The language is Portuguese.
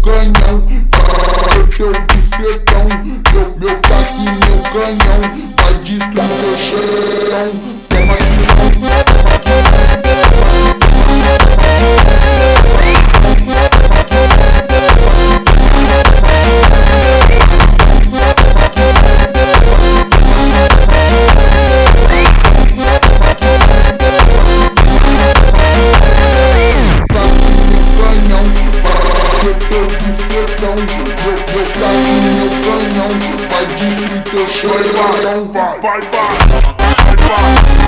canhão, teu bucetão, meu taco e meu canhão, vai destruir teu chão. Toma aqui não, toma aqui meu taco e meu canhão, vai destruir teu chão. Vai, vai, vai, vai.